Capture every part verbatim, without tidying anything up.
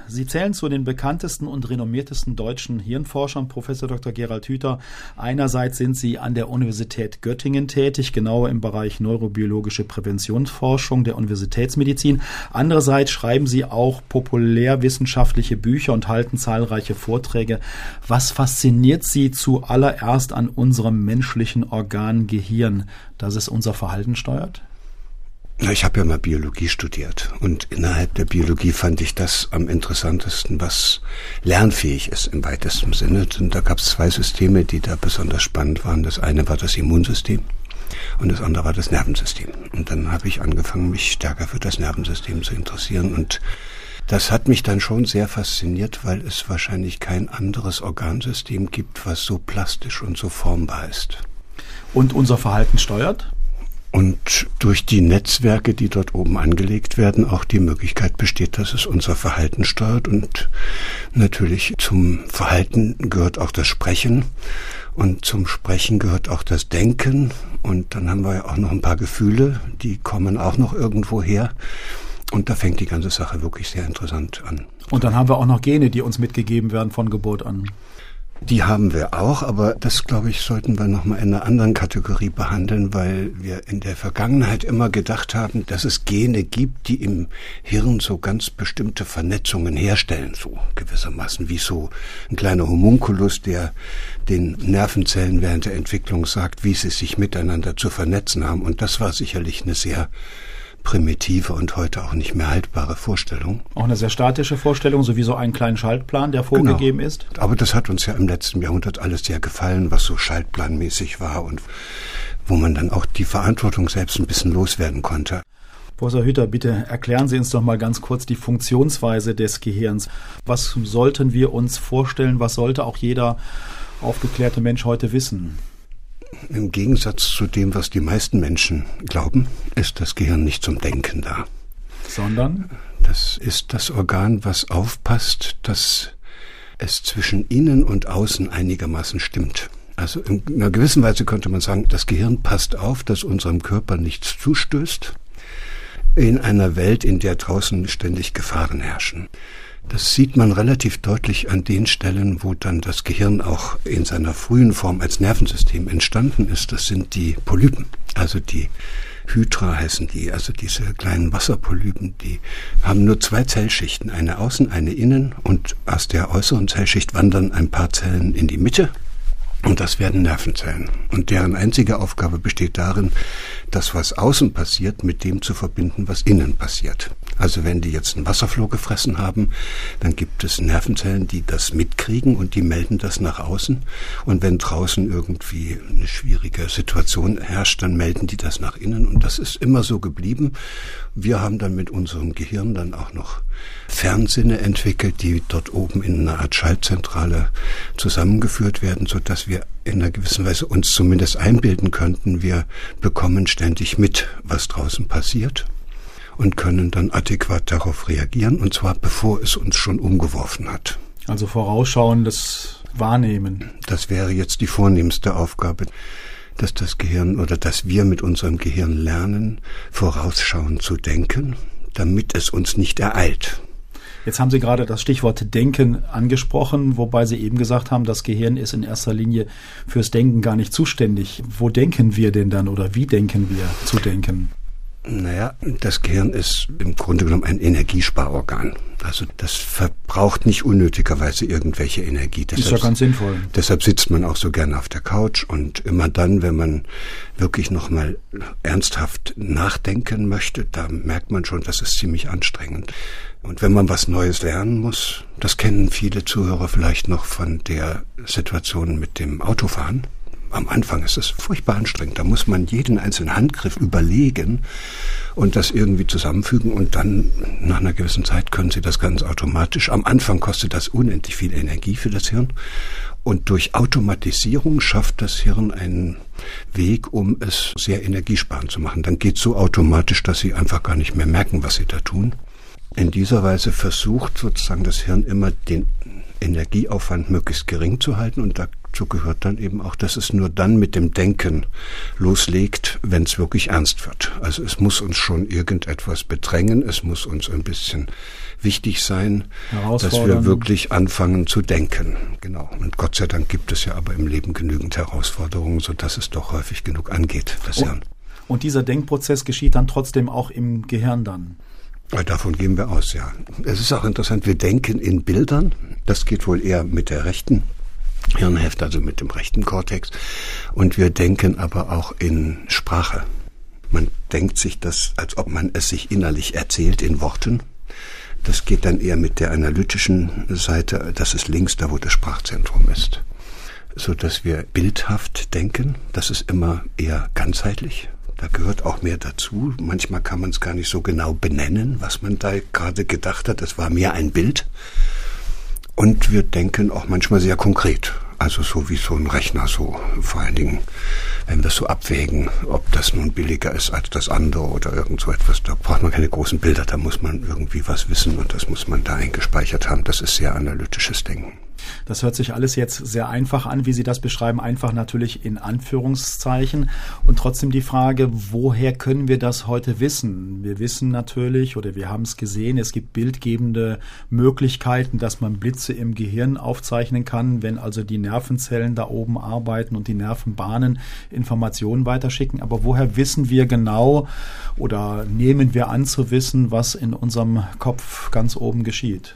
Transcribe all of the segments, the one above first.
Sie zählen zu den bekanntesten und renommiertesten deutschen Hirnforschern, Professor Doktor Gerald Hüther. Einerseits sind Sie an der Universität Göttingen tätig, genauer im Bereich neurobiologische Präventionsforschung der Universitätsmedizin. Andererseits schreiben Sie auch populärwissenschaftliche Bücher und halten zahlreiche Vorträge. Was fasziniert Sie zuallererst an unserem menschlichen Organ Gehirn, dass es unser Verhalten steuert? Ich habe ja mal Biologie studiert und innerhalb der Biologie fand ich das am interessantesten, was lernfähig ist im weitesten Sinne. Und da gab es zwei Systeme, die da besonders spannend waren. Das eine war das Immunsystem und das andere war das Nervensystem. Und dann habe ich angefangen, mich stärker für das Nervensystem zu interessieren. Und das hat mich dann schon sehr fasziniert, weil es wahrscheinlich kein anderes Organsystem gibt, was so plastisch und so formbar ist. Und unser Verhalten steuert? Und durch die Netzwerke, die dort oben angelegt werden, auch die Möglichkeit besteht, dass es unser Verhalten steuert. Und natürlich zum Verhalten gehört auch das Sprechen und zum Sprechen gehört auch das Denken. Und dann haben wir ja auch noch ein paar Gefühle, die kommen auch noch irgendwo her. Und da fängt die ganze Sache wirklich sehr interessant an. Und dann haben wir auch noch Gene, die uns mitgegeben werden von Geburt an. Die haben wir auch, aber das, glaube ich, sollten wir nochmal in einer anderen Kategorie behandeln, weil wir in der Vergangenheit immer gedacht haben, dass es Gene gibt, die im Hirn so ganz bestimmte Vernetzungen herstellen, so gewissermaßen wie so ein kleiner Homunculus, der den Nervenzellen während der Entwicklung sagt, wie sie sich miteinander zu vernetzen haben. Und das war sicherlich eine sehr primitive und heute auch nicht mehr haltbare Vorstellung. Auch eine sehr statische Vorstellung, so wie so einen kleinen Schaltplan, der vorgegeben genau. ist. Aber das hat uns ja im letzten Jahrhundert alles sehr gefallen, was so schaltplanmäßig war und wo man dann auch die Verantwortung selbst ein bisschen loswerden konnte. Professor Hüther, bitte erklären Sie uns doch mal ganz kurz die Funktionsweise des Gehirns. Was sollten wir uns vorstellen, was sollte auch jeder aufgeklärte Mensch heute wissen? Im Gegensatz zu dem, was die meisten Menschen glauben, ist das Gehirn nicht zum Denken da. Sondern? Das ist das Organ, was aufpasst, dass es zwischen innen und außen einigermaßen stimmt. Also in einer gewissen Weise könnte man sagen, das Gehirn passt auf, dass unserem Körper nichts zustößt in einer Welt, in der draußen ständig Gefahren herrschen. Das sieht man relativ deutlich an den Stellen, wo dann das Gehirn auch in seiner frühen Form als Nervensystem entstanden ist. Das sind die Polypen, also die Hydra heißen die, also diese kleinen Wasserpolypen, die haben nur zwei Zellschichten, eine außen, eine innen, und aus der äußeren Zellschicht wandern ein paar Zellen in die Mitte. Und das werden Nervenzellen. Und deren einzige Aufgabe besteht darin, das, was außen passiert, mit dem zu verbinden, was innen passiert. Also wenn die jetzt einen Wasserfloh gefressen haben, dann gibt es Nervenzellen, die das mitkriegen und die melden das nach außen. Und wenn draußen irgendwie eine schwierige Situation herrscht, dann melden die das nach innen. Und das ist immer so geblieben. Wir haben dann mit unserem Gehirn dann auch noch Fernsinne entwickelt, die dort oben in einer Art Schaltzentrale zusammengeführt werden, sodass wir in einer gewissen Weise uns zumindest einbilden könnten, wir bekommen ständig mit, was draußen passiert und können dann adäquat darauf reagieren, und zwar bevor es uns schon umgeworfen hat. Also vorausschauendes Wahrnehmen. Das wäre jetzt die vornehmste Aufgabe, dass das Gehirn oder dass wir mit unserem Gehirn lernen, vorausschauend zu denken, damit es uns nicht ereilt. Jetzt haben Sie gerade das Stichwort Denken angesprochen, wobei Sie eben gesagt haben, das Gehirn ist in erster Linie fürs Denken gar nicht zuständig. Wo denken wir denn dann oder wie denken wir zu denken? Naja, das Gehirn ist im Grunde genommen ein Energiesparorgan. Also das verbraucht nicht unnötigerweise irgendwelche Energie. Deshalb, ist ja ganz sinnvoll. Deshalb sitzt man auch so gerne auf der Couch, und immer dann, wenn man wirklich nochmal ernsthaft nachdenken möchte, da merkt man schon, das ist ziemlich anstrengend. Und wenn man was Neues lernen muss, das kennen viele Zuhörer vielleicht noch von der Situation mit dem Autofahren. Am Anfang ist es furchtbar anstrengend. Da muss man jeden einzelnen Handgriff überlegen und das irgendwie zusammenfügen, und dann nach einer gewissen Zeit können Sie das ganz automatisch. Am Anfang kostet das unendlich viel Energie für das Hirn, und durch Automatisierung schafft das Hirn einen Weg, um es sehr energiesparend zu machen. Dann geht es so automatisch, dass Sie einfach gar nicht mehr merken, was Sie da tun. In dieser Weise versucht sozusagen das Hirn immer den Energieaufwand möglichst gering zu halten, und da dazu gehört dann eben auch, dass es nur dann mit dem Denken loslegt, wenn es wirklich ernst wird. Also es muss uns schon irgendetwas bedrängen, es muss uns ein bisschen wichtig sein, dass wir wirklich anfangen zu denken. Genau. Und Gott sei Dank gibt es ja aber im Leben genügend Herausforderungen, sodass es doch häufig genug angeht, das und, Hirn. Und dieser Denkprozess geschieht dann trotzdem auch im Gehirn dann? Davon gehen wir aus, ja. Es ist auch interessant, wir denken in Bildern. Das geht wohl eher mit der rechten Hirnhälfte, also mit dem rechten Kortex. Und wir denken aber auch in Sprache. Man denkt sich das, als ob man es sich innerlich erzählt in Worten. Das geht dann eher mit der analytischen Seite. Das ist links, da wo das Sprachzentrum ist. So dass wir bildhaft denken. Das ist immer eher ganzheitlich. Da gehört auch mehr dazu. Manchmal kann man es gar nicht so genau benennen, was man da gerade gedacht hat. Es war mehr ein Bild. Und wir denken auch manchmal sehr konkret. Also so wie so ein Rechner, so vor allen Dingen, wenn wir es so abwägen, ob das nun billiger ist als das andere oder irgend so etwas. Da braucht man keine großen Bilder, da muss man irgendwie was wissen und das muss man da eingespeichert haben. Das ist sehr analytisches Denken. Das hört sich alles jetzt sehr einfach an, wie Sie das beschreiben, einfach natürlich in Anführungszeichen. Und trotzdem die Frage, woher können wir das heute wissen? Wir wissen natürlich, oder wir haben es gesehen, es gibt bildgebende Möglichkeiten, dass man Blitze im Gehirn aufzeichnen kann, wenn also die Nervenzellen da oben arbeiten und die Nervenbahnen Informationen weiterschicken. Aber woher wissen wir genau oder nehmen wir an zu wissen, was in unserem Kopf ganz oben geschieht?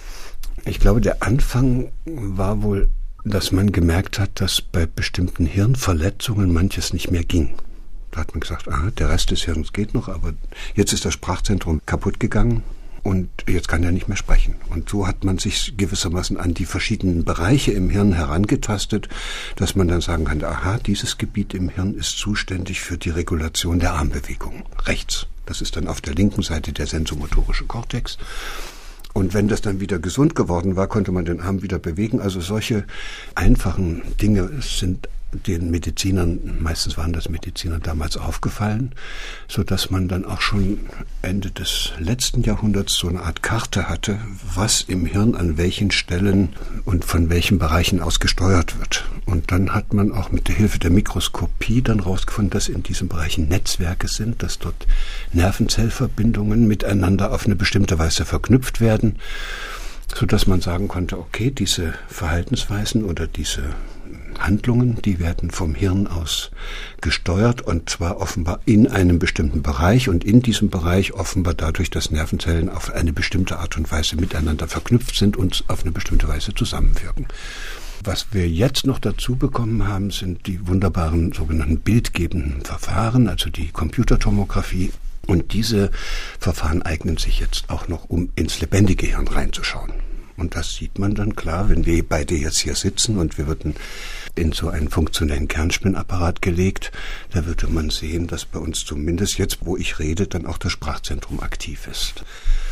Ich glaube, der Anfang war wohl, dass man gemerkt hat, dass bei bestimmten Hirnverletzungen manches nicht mehr ging. Da hat man gesagt, ah, der Rest des Hirns geht noch, aber jetzt ist das Sprachzentrum kaputt gegangen und jetzt kann er nicht mehr sprechen. Und so hat man sich gewissermaßen an die verschiedenen Bereiche im Hirn herangetastet, dass man dann sagen kann, aha, dieses Gebiet im Hirn ist zuständig für die Regulation der Armbewegung. Rechts. Das ist dann auf der linken Seite der sensomotorische Kortex. Und wenn das dann wieder gesund geworden war, konnte man den Arm wieder bewegen. Also solche einfachen Dinge sind den Medizinern, meistens waren das Mediziner, damals aufgefallen, so dass man dann auch schon Ende des letzten Jahrhunderts so eine Art Karte hatte, was im Hirn an welchen Stellen und von welchen Bereichen aus gesteuert wird. Und dann hat man auch mit der Hilfe der Mikroskopie dann rausgefunden, dass in diesen Bereichen Netzwerke sind, dass dort Nervenzellverbindungen miteinander auf eine bestimmte Weise verknüpft werden, so dass man sagen konnte, okay, diese Verhaltensweisen oder diese Handlungen, die werden vom Hirn aus gesteuert und zwar offenbar in einem bestimmten Bereich und in diesem Bereich offenbar dadurch, dass Nervenzellen auf eine bestimmte Art und Weise miteinander verknüpft sind und auf eine bestimmte Weise zusammenwirken. Was wir jetzt noch dazu bekommen haben, sind die wunderbaren sogenannten bildgebenden Verfahren, also die Computertomographie. Und diese Verfahren eignen sich jetzt auch noch, um ins lebendige Hirn reinzuschauen. Und das sieht man dann klar, wenn wir beide jetzt hier sitzen und wir würden in so einen funktionellen Kernspinnapparat gelegt, da würde man sehen, dass bei uns zumindest jetzt, wo ich rede, dann auch das Sprachzentrum aktiv ist.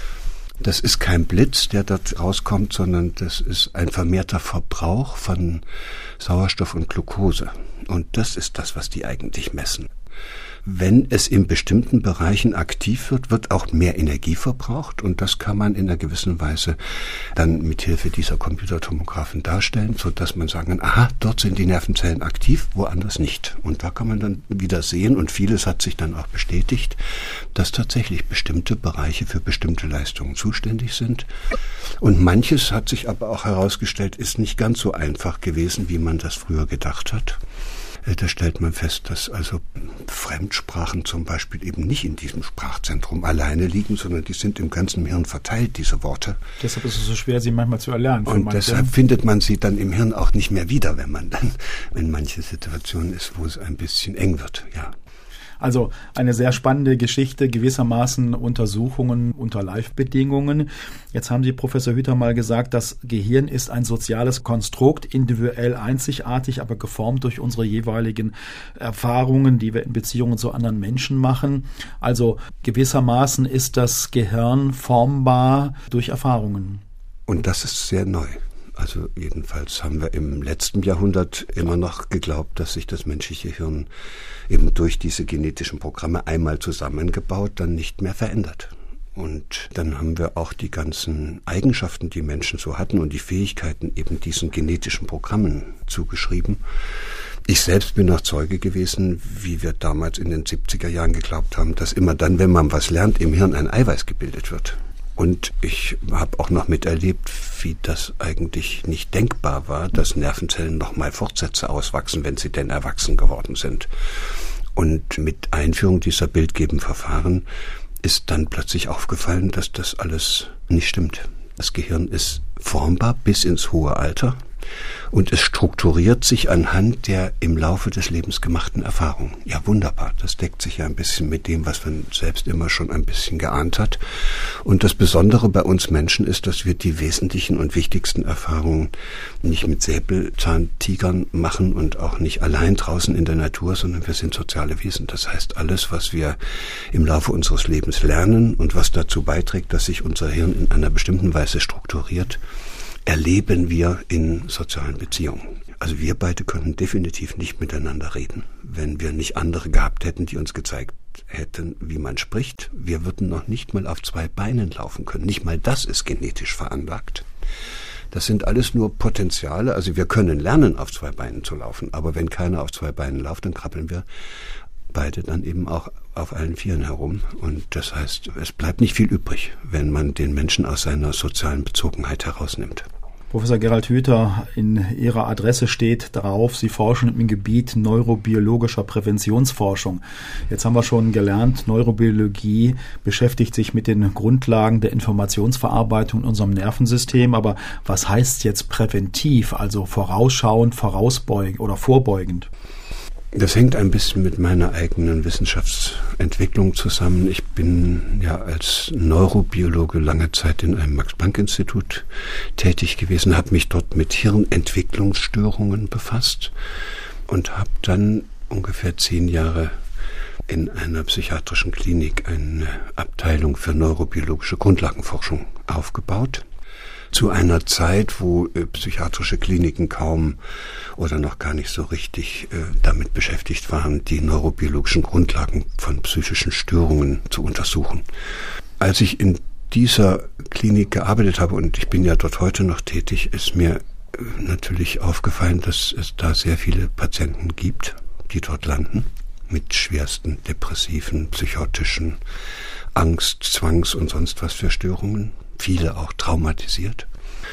Das ist kein Blitz, der dort rauskommt, sondern das ist ein vermehrter Verbrauch von Sauerstoff und Glucose. Und das ist das, was die eigentlich messen. Wenn es in bestimmten Bereichen aktiv wird, wird auch mehr Energie verbraucht und das kann man in einer gewissen Weise dann mit Hilfe dieser Computertomographen darstellen, so dass man sagen kann, aha, dort sind die Nervenzellen aktiv, woanders nicht. Und da kann man dann wieder sehen und vieles hat sich dann auch bestätigt, dass tatsächlich bestimmte Bereiche für bestimmte Leistungen zuständig sind. Und manches hat sich aber auch herausgestellt, ist nicht ganz so einfach gewesen, wie man das früher gedacht hat. Da stellt man fest, dass also Fremdsprachen zum Beispiel eben nicht in diesem Sprachzentrum alleine liegen, sondern die sind im ganzen Hirn verteilt, diese Worte. Deshalb ist es so schwer, sie manchmal zu erlernen. Und manche. Deshalb findet man sie dann im Hirn auch nicht mehr wieder, wenn man dann in manchen Situationen ist, wo es ein bisschen eng wird, ja. Also eine sehr spannende Geschichte, gewissermaßen Untersuchungen unter Live-Bedingungen. Jetzt haben Sie, Professor Hüther, mal gesagt, das Gehirn ist ein soziales Konstrukt, individuell einzigartig, aber geformt durch unsere jeweiligen Erfahrungen, die wir in Beziehungen zu anderen Menschen machen. Also gewissermaßen ist das Gehirn formbar durch Erfahrungen. Und das ist sehr neu. Also jedenfalls haben wir im letzten Jahrhundert immer noch geglaubt, dass sich das menschliche Hirn eben durch diese genetischen Programme einmal zusammengebaut, dann nicht mehr verändert. Und dann haben wir auch die ganzen Eigenschaften, die Menschen so hatten und die Fähigkeiten eben diesen genetischen Programmen zugeschrieben. Ich selbst bin noch Zeuge gewesen, wie wir damals in den siebziger Jahren geglaubt haben, dass immer dann, wenn man was lernt, im Hirn ein Eiweiß gebildet wird. Und ich habe auch noch miterlebt, wie das eigentlich nicht denkbar war, dass Nervenzellen nochmal Fortsätze auswachsen, wenn sie denn erwachsen geworden sind. Und mit Einführung dieser bildgebenden Verfahren ist dann plötzlich aufgefallen, dass das alles nicht stimmt. Das Gehirn ist formbar bis ins hohe Alter und es strukturiert sich anhand der im Laufe des Lebens gemachten Erfahrungen. Ja, wunderbar. Das deckt sich ja ein bisschen mit dem, was man selbst immer schon ein bisschen geahnt hat. Und das Besondere bei uns Menschen ist, dass wir die wesentlichen und wichtigsten Erfahrungen nicht mit Säbelzahntigern machen und auch nicht allein draußen in der Natur, sondern wir sind soziale Wesen. Das heißt, alles, was wir im Laufe unseres Lebens lernen und was dazu beiträgt, dass sich unser Hirn in einer bestimmten Weise strukturiert, erleben wir in sozialen Beziehungen. Also wir beide könnten definitiv nicht miteinander reden, wenn wir nicht andere gehabt hätten, die uns gezeigt hätten, wie man spricht. Wir würden noch nicht mal auf zwei Beinen laufen können. Nicht mal das ist genetisch veranlagt. Das sind alles nur Potenziale. Also wir können lernen, auf zwei Beinen zu laufen. Aber wenn keiner auf zwei Beinen läuft, dann krabbeln wir beide dann eben auch auf allen Vieren herum. Und das heißt, es bleibt nicht viel übrig, wenn man den Menschen aus seiner sozialen Bezogenheit herausnimmt. Professor Gerald Hüther, in Ihrer Adresse steht drauf, Sie forschen im Gebiet neurobiologischer Präventionsforschung. Jetzt haben wir schon gelernt, Neurobiologie beschäftigt sich mit den Grundlagen der Informationsverarbeitung in unserem Nervensystem. Aber was heißt jetzt präventiv, also vorausschauend, vorausbeugend oder vorbeugend? Das hängt ein bisschen mit meiner eigenen Wissenschaftsentwicklung zusammen. Ich bin ja als Neurobiologe lange Zeit in einem Max-Planck-Institut tätig gewesen, habe mich dort mit Hirnentwicklungsstörungen befasst und habe dann ungefähr zehn Jahre in einer psychiatrischen Klinik eine Abteilung für neurobiologische Grundlagenforschung aufgebaut. Zu einer Zeit, wo äh, psychiatrische Kliniken kaum oder noch gar nicht so richtig äh, damit beschäftigt waren, die neurobiologischen Grundlagen von psychischen Störungen zu untersuchen. Als ich in dieser Klinik gearbeitet habe, und ich bin ja dort heute noch tätig, ist mir äh, natürlich aufgefallen, dass es da sehr viele Patienten gibt, die dort landen, mit schwersten depressiven, psychotischen Angst, Zwangs- und sonst was für Störungen. Viele auch traumatisiert.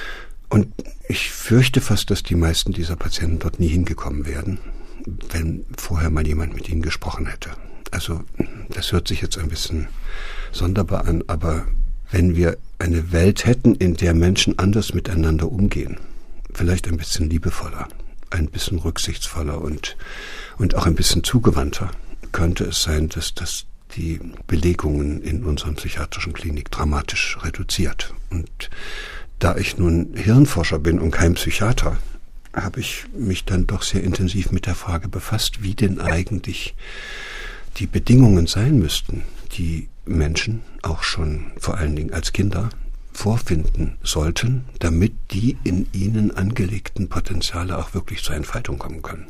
Und ich fürchte fast, dass die meisten dieser Patienten dort nie hingekommen wären, wenn vorher mal jemand mit ihnen gesprochen hätte. Also das hört sich jetzt ein bisschen sonderbar an, aber wenn wir eine Welt hätten, in der Menschen anders miteinander umgehen, vielleicht ein bisschen liebevoller, ein bisschen rücksichtsvoller und, und auch ein bisschen zugewandter, könnte es sein, dass das die Belegungen in unseren psychiatrischen Klinik dramatisch reduziert. Und da ich nun Hirnforscher bin und kein Psychiater, habe ich mich dann doch sehr intensiv mit der Frage befasst, wie denn eigentlich die Bedingungen sein müssten, die Menschen, auch schon vor allen Dingen als Kinder, vorfinden sollten, damit die in ihnen angelegten Potenziale auch wirklich zur Entfaltung kommen können.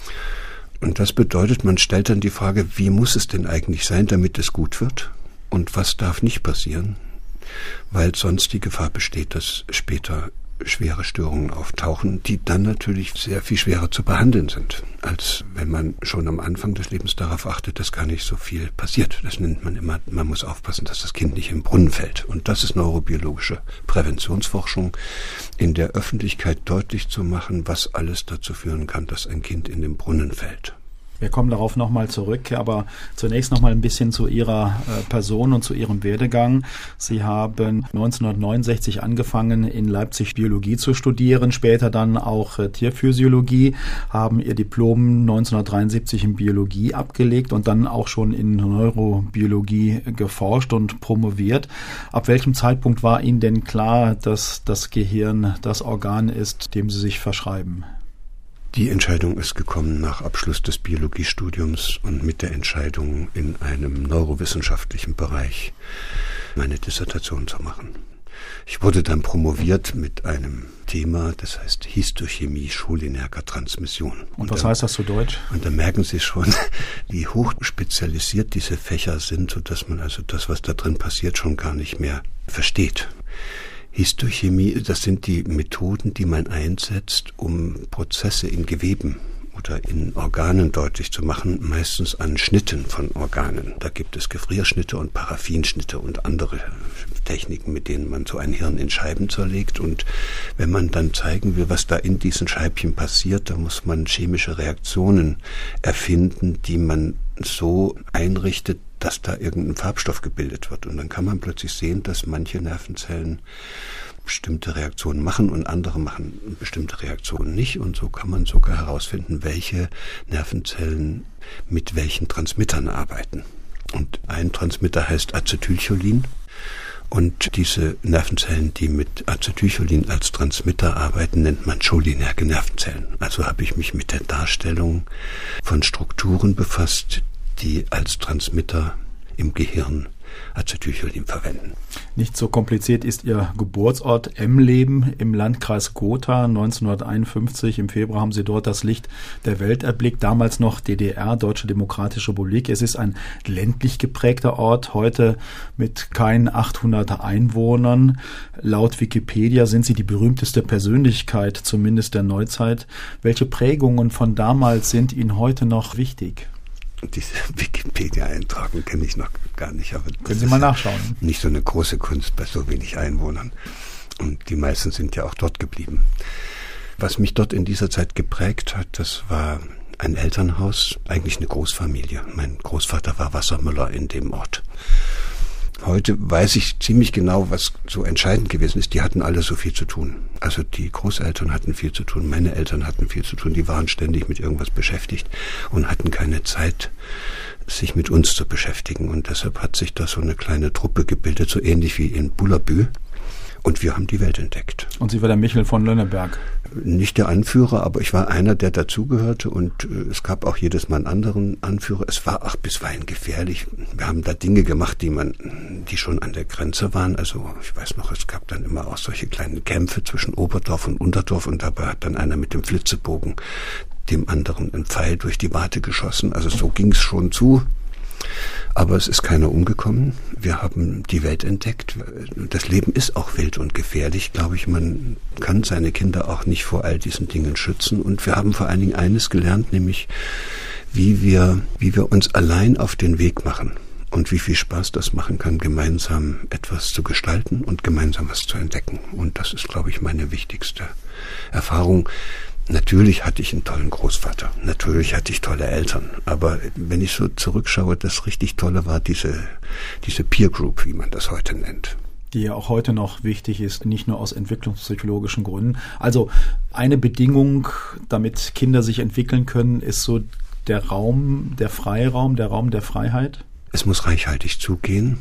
Und das bedeutet, man stellt dann die Frage, wie muss es denn eigentlich sein, damit es gut wird? Und was darf nicht passieren? Weil sonst die Gefahr besteht, dass später schwere Störungen auftauchen, die dann natürlich sehr viel schwerer zu behandeln sind, als wenn man schon am Anfang des Lebens darauf achtet, dass gar nicht so viel passiert. Das nennt man immer, man muss aufpassen, dass das Kind nicht im Brunnen fällt. Und das ist neurobiologische Präventionsforschung, in der Öffentlichkeit deutlich zu machen, was alles dazu führen kann, dass ein Kind in den Brunnen fällt. Wir kommen darauf nochmal zurück, aber zunächst nochmal ein bisschen zu Ihrer äh, Person und zu Ihrem Werdegang. Sie haben neunzehnhundertneunundsechzig angefangen, in Leipzig Biologie zu studieren, später dann auch äh, Tierphysiologie, haben Ihr Diplom neunzehnhundertdreiundsiebzig in Biologie abgelegt und dann auch schon in Neurobiologie geforscht und promoviert. Ab welchem Zeitpunkt war Ihnen denn klar, dass das Gehirn das Organ ist, dem Sie sich verschreiben? Die Entscheidung ist gekommen nach Abschluss des Biologiestudiums und mit der Entscheidung, in einem neurowissenschaftlichen Bereich meine Dissertation zu machen. Ich wurde dann promoviert mit einem Thema, das heißt Histochemie cholinerger Transmission. Und, und was da, heißt das zu Deutsch? Und da merken Sie schon, wie hoch spezialisiert diese Fächer sind, sodass man also das, was da drin passiert, schon gar nicht mehr versteht. Histochemie, das sind die Methoden, die man einsetzt, um Prozesse in Geweben oder in Organen deutlich zu machen, meistens an Schnitten von Organen. Da gibt es Gefrierschnitte und Paraffinschnitte und andere Techniken, mit denen man so ein Hirn in Scheiben zerlegt. Und wenn man dann zeigen will, was da in diesen Scheibchen passiert, da muss man chemische Reaktionen erfinden, die man so einrichtet, dass da irgendein Farbstoff gebildet wird. Und dann kann man plötzlich sehen, dass manche Nervenzellen bestimmte Reaktionen machen und andere machen bestimmte Reaktionen nicht. Und so kann man sogar herausfinden, welche Nervenzellen mit welchen Transmittern arbeiten. Und ein Transmitter heißt Acetylcholin. Und diese Nervenzellen, die mit Acetylcholin als Transmitter arbeiten, nennt man cholinerge Nervenzellen. Also habe ich mich mit der Darstellung von Strukturen befasst, die als Transmitter im Gehirn Acetylcholin verwenden. Nicht so kompliziert ist Ihr Geburtsort Emleben im Landkreis Gotha. neunzehnhunderteinundfünfzig im Februar haben Sie dort das Licht der Welt erblickt. Damals noch D D R, Deutsche Demokratische Republik. Es ist ein ländlich geprägter Ort, heute mit keinen achthundert Einwohnern. Laut Wikipedia sind Sie die berühmteste Persönlichkeit, zumindest der Neuzeit. Welche Prägungen von damals sind Ihnen heute noch wichtig? Diese Wikipedia-Eintragung kenne ich noch gar nicht. Aber können Sie mal nachschauen. Nicht so eine große Kunst bei so wenig Einwohnern. Und die meisten sind ja auch dort geblieben. Was mich dort in dieser Zeit geprägt hat, das war ein Elternhaus, eigentlich eine Großfamilie. Mein Großvater war Wassermüller in dem Ort. Heute weiß ich ziemlich genau, was so entscheidend gewesen ist. Die hatten alle so viel zu tun. Also die Großeltern hatten viel zu tun, meine Eltern hatten viel zu tun. Die waren ständig mit irgendwas beschäftigt und hatten keine Zeit, sich mit uns zu beschäftigen. Und deshalb hat sich da so eine kleine Truppe gebildet, so ähnlich wie in Bullabü. Und wir haben die Welt entdeckt. Und Sie war der Michel von Lönneberg? Nicht der Anführer, aber ich war einer, der dazugehörte. Und äh, es gab auch jedes Mal einen anderen Anführer. Es war auch bisweilen gefährlich. Wir haben da Dinge gemacht, die man, die schon an der Grenze waren. Also ich weiß noch, es gab dann immer auch solche kleinen Kämpfe zwischen Oberdorf und Unterdorf. Und dabei hat dann einer mit dem Flitzebogen dem anderen einen Pfeil durch die Wade geschossen. Also so ging es schon zu. Aber es ist keiner umgekommen. Wir haben die Welt entdeckt. Das Leben ist auch wild und gefährlich, glaube ich. Man kann seine Kinder auch nicht vor all diesen Dingen schützen. Und wir haben vor allen Dingen eines gelernt, nämlich wie wir, wie wir uns allein auf den Weg machen und wie viel Spaß das machen kann, gemeinsam etwas zu gestalten und gemeinsam was zu entdecken. Und das ist, glaube ich, meine wichtigste Erfahrung. Natürlich hatte ich einen tollen Großvater, natürlich hatte ich tolle Eltern, aber wenn ich so zurückschaue, das richtig Tolle war diese, diese Peer Group, wie man das heute nennt. Die ja auch heute noch wichtig ist, nicht nur aus entwicklungspsychologischen Gründen. Also eine Bedingung, damit Kinder sich entwickeln können, ist so der Raum, der Freiraum, der Raum der Freiheit? Es muss reichhaltig zugehen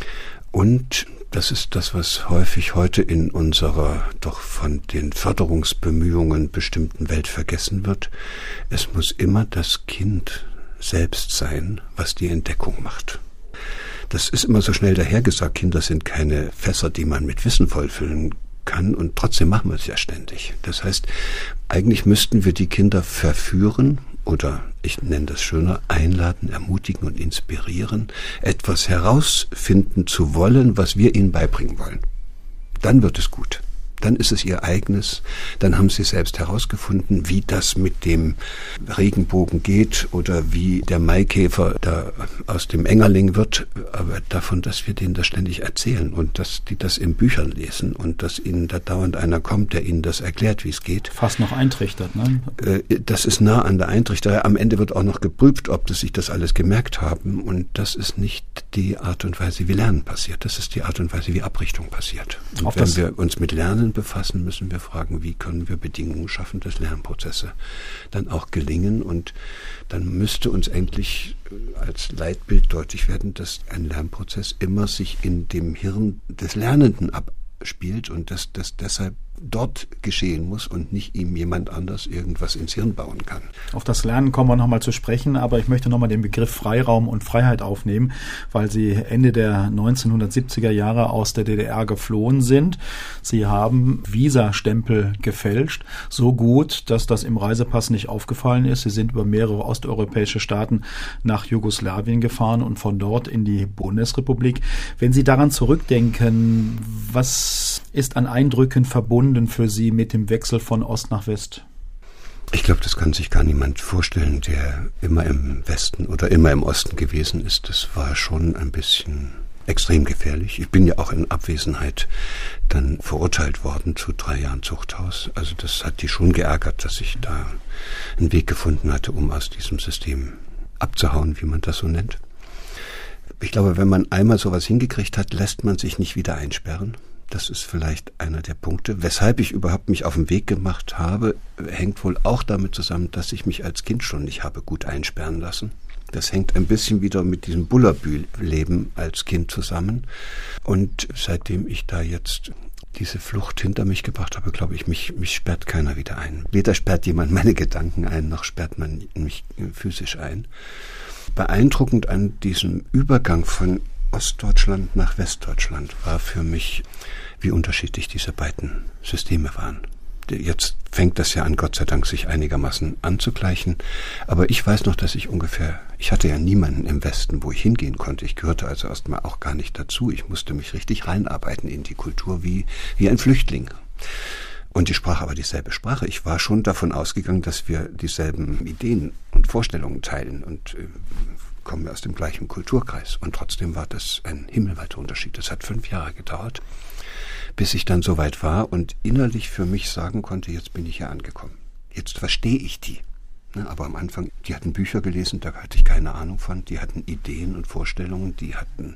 und das ist das, was häufig heute in unserer doch von den Förderungsbemühungen bestimmten Welt vergessen wird. Es muss immer das Kind selbst sein, was die Entdeckung macht. Das ist immer so schnell dahergesagt. Kinder sind keine Fässer, die man mit Wissen vollfüllen kann und trotzdem machen wir es ja ständig. Das heißt, eigentlich müssten wir die Kinder verführen oder ich nenne das schöner, einladen, ermutigen und inspirieren, etwas herausfinden zu wollen, was wir ihnen beibringen wollen. Dann wird es gut. Dann ist es ihr eigenes. Dann haben sie selbst herausgefunden, wie das mit dem Regenbogen geht oder wie der Maikäfer da aus dem Engerling wird. Aber davon, dass wir denen das ständig erzählen und dass die das in Büchern lesen und dass ihnen da dauernd einer kommt, der ihnen das erklärt, wie es geht. Fast noch eintrichtert, ne? Das ist nah an der Eintrichterei. Am Ende wird auch noch geprüft, ob das sich das alles gemerkt haben. Und das ist nicht die Art und Weise, wie Lernen passiert. Das ist die Art und Weise, wie Abrichtung passiert. Und Auf wenn wir uns mit Lernen befassen, müssen wir fragen, wie können wir Bedingungen schaffen, dass Lernprozesse dann auch gelingen. Und dann müsste uns endlich als Leitbild deutlich werden, dass ein Lernprozess immer sich in dem Hirn des Lernenden abspielt und dass das deshalb dort geschehen muss und nicht ihm jemand anders irgendwas ins Hirn bauen kann. Auf das Lernen kommen wir nochmal zu sprechen, aber ich möchte nochmal den Begriff Freiraum und Freiheit aufnehmen, weil Sie Ende der neunzehnhundertsiebziger Jahre aus der D D R geflohen sind. Sie haben Visastempel gefälscht, so gut, dass das im Reisepass nicht aufgefallen ist. Sie sind über mehrere osteuropäische Staaten nach Jugoslawien gefahren und von dort in die Bundesrepublik. Wenn Sie daran zurückdenken, was ist an Eindrücken verbunden für Sie mit dem Wechsel von Ost nach West? Ich glaube, das kann sich gar niemand vorstellen, der immer im Westen oder immer im Osten gewesen ist. Das war schon ein bisschen extrem gefährlich. Ich bin ja auch in Abwesenheit dann verurteilt worden zu drei Jahren Zuchthaus. Also das hat die schon geärgert, dass ich da einen Weg gefunden hatte, um aus diesem System abzuhauen, wie man das so nennt. Ich glaube, wenn man einmal sowas hingekriegt hat, lässt man sich nicht wieder einsperren. Das ist vielleicht einer der Punkte. Weshalb ich überhaupt mich auf den Weg gemacht habe, hängt wohl auch damit zusammen, dass ich mich als Kind schon nicht habe gut einsperren lassen. Das hängt ein bisschen wieder mit diesem Bullabü-Leben als Kind zusammen. Und seitdem ich da jetzt diese Flucht hinter mich gebracht habe, glaube ich, mich, mich sperrt keiner wieder ein. Weder sperrt jemand meine Gedanken ein, noch sperrt man mich physisch ein. Beeindruckend an diesem Übergang von Ostdeutschland nach Westdeutschland war für mich, wie unterschiedlich diese beiden Systeme waren. Jetzt fängt das ja an, Gott sei Dank, sich einigermaßen anzugleichen. Aber ich weiß noch, dass ich ungefähr, ich hatte ja niemanden im Westen, wo ich hingehen konnte. Ich gehörte also erstmal auch gar nicht dazu. Ich musste mich richtig reinarbeiten in die Kultur wie, wie ein Flüchtling. Und ich sprach aber dieselbe Sprache. Ich war schon davon ausgegangen, dass wir dieselben Ideen und Vorstellungen teilen und äh, kommen wir aus dem gleichen Kulturkreis. Und trotzdem war das ein himmelweiter Unterschied. Das hat fünf Jahre gedauert, bis ich dann so weit war und innerlich für mich sagen konnte, jetzt bin ich hier angekommen. Jetzt verstehe ich die. Aber am Anfang, die hatten Bücher gelesen, da hatte ich keine Ahnung von. Die hatten Ideen und Vorstellungen, die hatten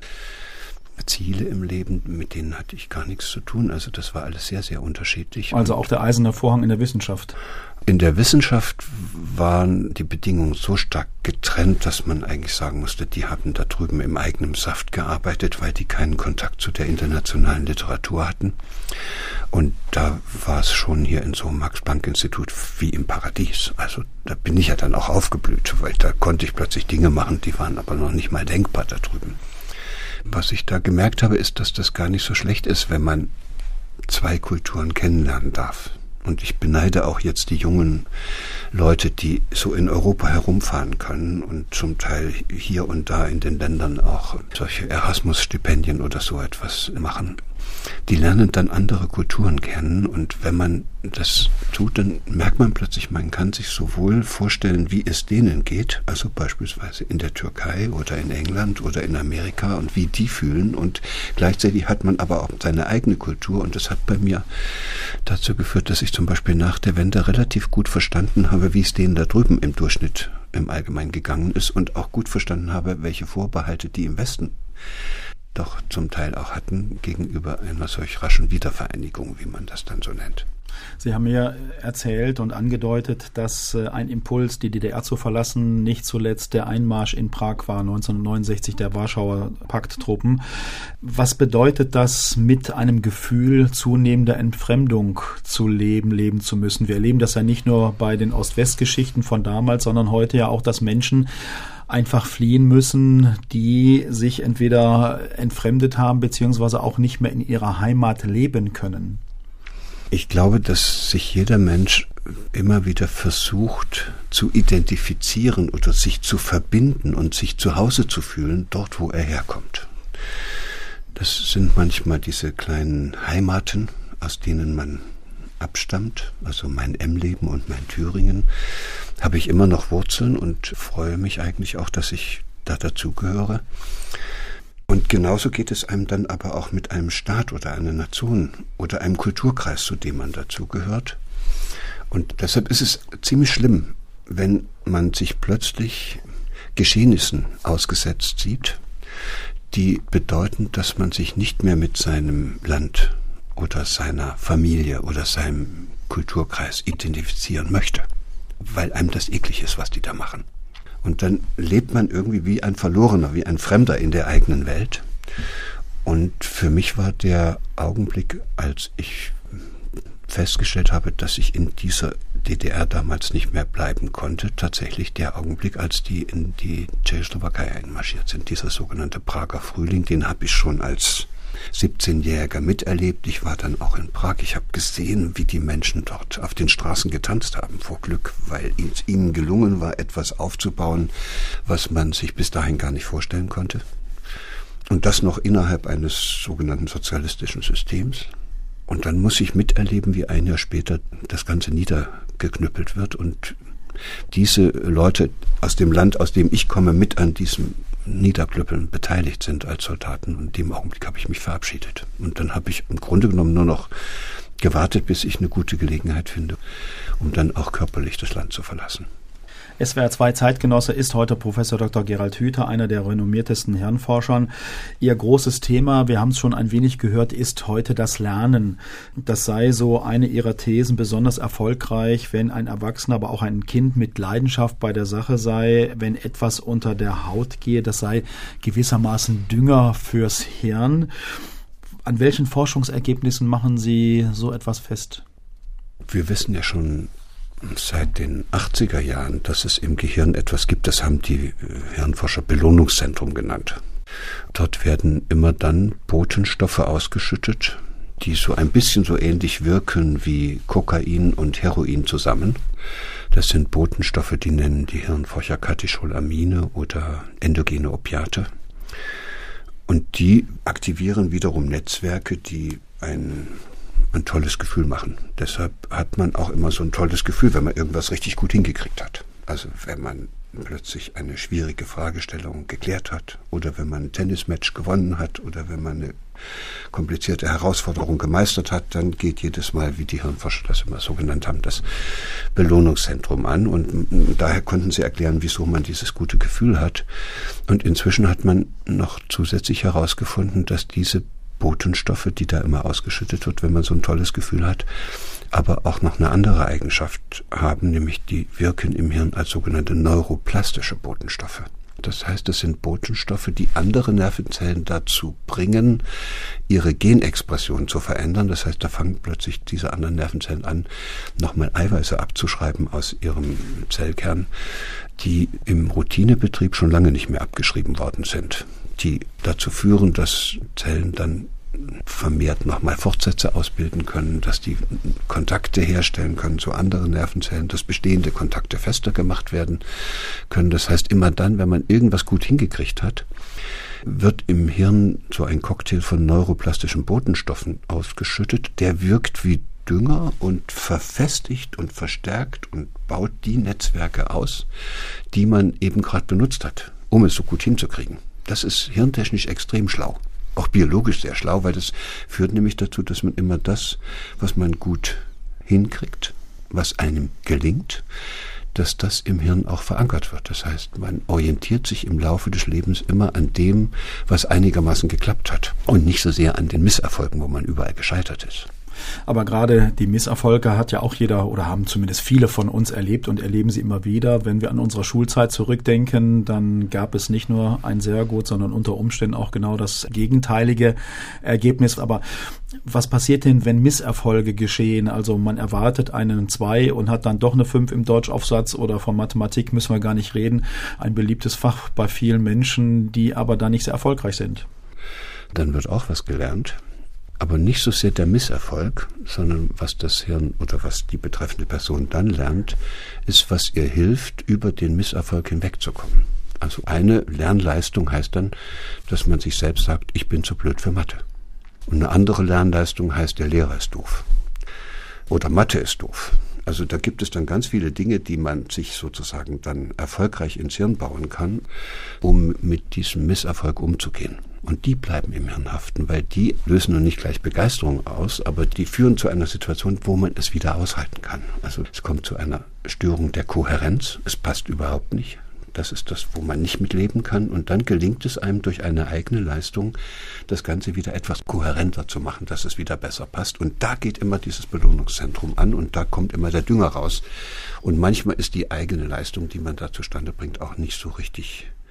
Ziele im Leben, mit denen hatte ich gar nichts zu tun. Also das war alles sehr, sehr unterschiedlich. Also auch der eiserne Vorhang in der Wissenschaft. In der Wissenschaft waren die Bedingungen so stark getrennt, dass man eigentlich sagen musste, die haben da drüben im eigenen Saft gearbeitet, weil die keinen Kontakt zu der internationalen Literatur hatten. Und da war es schon hier in so einem Max-Planck-Institut wie im Paradies. Also da bin ich ja dann auch aufgeblüht, weil da konnte ich plötzlich Dinge machen, die waren aber noch nicht mal denkbar da drüben. Was ich da gemerkt habe, ist, dass das gar nicht so schlecht ist, wenn man zwei Kulturen kennenlernen darf. Und ich beneide auch jetzt die jungen Leute, die so in Europa herumfahren können und zum Teil hier und da in den Ländern auch solche Erasmus-Stipendien oder so etwas machen. Die lernen dann andere Kulturen kennen und wenn man das tut, dann merkt man plötzlich, man kann sich sowohl vorstellen, wie es denen geht, also beispielsweise in der Türkei oder in England oder in Amerika und wie die fühlen und gleichzeitig hat man aber auch seine eigene Kultur und das hat bei mir dazu geführt, dass ich zum Beispiel nach der Wende relativ gut verstanden habe, wie es denen da drüben im Durchschnitt im Allgemeinen gegangen ist und auch gut verstanden habe, welche Vorbehalte die im Westen doch zum Teil auch hatten gegenüber einer solch raschen Wiedervereinigung, wie man das dann so nennt. Sie haben mir erzählt und angedeutet, dass ein Impuls, die D D R zu verlassen, nicht zuletzt der Einmarsch in Prag war, neunzehnhundertneunundsechzig der Warschauer Pakttruppen. Was bedeutet das, mit einem Gefühl zunehmender Entfremdung zu leben, leben zu müssen? Wir erleben das ja nicht nur bei den Ost-West-Geschichten von damals, sondern heute ja auch, dass Menschen einfach fliehen müssen, die sich entweder entfremdet haben, beziehungsweise auch nicht mehr in ihrer Heimat leben können. Ich glaube, dass sich jeder Mensch immer wieder versucht zu identifizieren oder sich zu verbinden und sich zu Hause zu fühlen, dort wo er herkommt. Das sind manchmal diese kleinen Heimaten, aus denen man abstammt, also mein Emleben und mein Thüringen, habe ich immer noch Wurzeln und freue mich eigentlich auch, dass ich da dazugehöre. Und genauso geht es einem dann aber auch mit einem Staat oder einer Nation oder einem Kulturkreis, zu dem man dazugehört. Und deshalb ist es ziemlich schlimm, wenn man sich plötzlich Geschehnissen ausgesetzt sieht, die bedeuten, dass man sich nicht mehr mit seinem Land oder seiner Familie oder seinem Kulturkreis identifizieren möchte, weil einem das eklig ist, was die da machen. Und dann lebt man irgendwie wie ein Verlorener, wie ein Fremder in der eigenen Welt. Und für mich war der Augenblick, als ich festgestellt habe, dass ich in dieser D D R damals nicht mehr bleiben konnte, tatsächlich der Augenblick, als die in die Tschechoslowakei einmarschiert sind. Dieser sogenannte Prager Frühling, den habe ich schon als siebzehnjähriger miterlebt. Ich war dann auch in Prag. Ich habe gesehen, wie die Menschen dort auf den Straßen getanzt haben vor Glück, weil es ihnen gelungen war, etwas aufzubauen, was man sich bis dahin gar nicht vorstellen konnte. Und das noch innerhalb eines sogenannten sozialistischen Systems. Und dann muss ich miterleben, wie ein Jahr später das Ganze niedergeknüppelt wird und diese Leute aus dem Land, aus dem ich komme, mit an diesem Niederknüppeln beteiligt sind als Soldaten. Und in dem Augenblick habe ich mich verabschiedet. Und dann habe ich im Grunde genommen nur noch gewartet, bis ich eine gute Gelegenheit finde, um dann auch körperlich das Land zu verlassen. S W R zwei Zeitgenosse ist heute Professor Doktor Gerald Hüther, einer der renommiertesten Hirnforschern. Ihr großes Thema, wir haben es schon ein wenig gehört, ist heute das Lernen. Das sei so eine Ihrer Thesen besonders erfolgreich, wenn ein Erwachsener, aber auch ein Kind mit Leidenschaft bei der Sache sei, wenn etwas unter der Haut gehe, das sei gewissermaßen Dünger fürs Hirn. An welchen Forschungsergebnissen machen Sie so etwas fest? Wir wissen ja schon seit den achtziger Jahren, dass es im Gehirn etwas gibt, das haben die Hirnforscher Belohnungszentrum genannt. Dort werden immer dann Botenstoffe ausgeschüttet, die so ein bisschen so ähnlich wirken wie Kokain und Heroin zusammen. Das sind Botenstoffe, die nennen die Hirnforscher Katecholamine oder endogene Opiate. Und die aktivieren wiederum Netzwerke, die ein ein tolles Gefühl machen. Deshalb hat man auch immer so ein tolles Gefühl, wenn man irgendwas richtig gut hingekriegt hat. Also wenn man plötzlich eine schwierige Fragestellung geklärt hat oder wenn man ein Tennismatch gewonnen hat oder wenn man eine komplizierte Herausforderung gemeistert hat, dann geht jedes Mal, wie die Hirnforscher das immer so genannt haben, das Belohnungszentrum an. Und daher konnten sie erklären, wieso man dieses gute Gefühl hat. Und inzwischen hat man noch zusätzlich herausgefunden, dass diese Botenstoffe, die da immer ausgeschüttet wird, wenn man so ein tolles Gefühl hat, aber auch noch eine andere Eigenschaft haben, nämlich die wirken im Hirn als sogenannte neuroplastische Botenstoffe. Das heißt, es sind Botenstoffe, die andere Nervenzellen dazu bringen, ihre Genexpression zu verändern. Das heißt, da fangen plötzlich diese anderen Nervenzellen an, nochmal Eiweiße abzuschreiben aus ihrem Zellkern, die im Routinebetrieb schon lange nicht mehr abgeschrieben worden sind, die dazu führen, dass Zellen dann vermehrt nochmal Fortsätze ausbilden können, dass die Kontakte herstellen können zu anderen Nervenzellen, dass bestehende Kontakte fester gemacht werden können. Das heißt, immer dann, wenn man irgendwas gut hingekriegt hat, wird im Hirn so ein Cocktail von neuroplastischen Botenstoffen ausgeschüttet, der wirkt wie Dünger und verfestigt und verstärkt und baut die Netzwerke aus, die man eben gerade benutzt hat, um es so gut hinzukriegen. Das ist hirntechnisch extrem schlau. Auch biologisch sehr schlau, weil das führt nämlich dazu, dass man immer das, was man gut hinkriegt, was einem gelingt, dass das im Hirn auch verankert wird. Das heißt, man orientiert sich im Laufe des Lebens immer an dem, was einigermaßen geklappt hat und nicht so sehr an den Misserfolgen, wo man überall gescheitert ist. Aber gerade die Misserfolge hat ja auch jeder oder haben zumindest viele von uns erlebt und erleben sie immer wieder. Wenn wir an unsere Schulzeit zurückdenken, dann gab es nicht nur ein sehr gut, sondern unter Umständen auch genau das gegenteilige Ergebnis. Aber was passiert denn, wenn Misserfolge geschehen? Also man erwartet einen zwei und hat dann doch eine fünf im Deutschaufsatz oder von Mathematik müssen wir gar nicht reden. Ein beliebtes Fach bei vielen Menschen, die aber da nicht sehr erfolgreich sind. Dann wird auch was gelernt. Aber nicht so sehr der Misserfolg, sondern was das Hirn oder was die betreffende Person dann lernt, ist, was ihr hilft, über den Misserfolg hinwegzukommen. Also eine Lernleistung heißt dann, dass man sich selbst sagt, ich bin zu blöd für Mathe. Und eine andere Lernleistung heißt, der Lehrer ist doof. Oder Mathe ist doof. Also da gibt es dann ganz viele Dinge, die man sich sozusagen dann erfolgreich ins Hirn bauen kann, um mit diesem Misserfolg umzugehen. Und die bleiben im Hirn haften, weil die lösen nun nicht gleich Begeisterung aus, aber die führen zu einer Situation, wo man es wieder aushalten kann. Also es kommt zu einer Störung der Kohärenz, es passt überhaupt nicht. Das ist das, wo man nicht mitleben kann. Und dann gelingt es einem durch eine eigene Leistung, das Ganze wieder etwas kohärenter zu machen, dass es wieder besser passt. Und da geht immer dieses Belohnungszentrum an und da kommt immer der Dünger raus. Und manchmal ist die eigene Leistung, die man da zustande bringt, auch nicht so richtig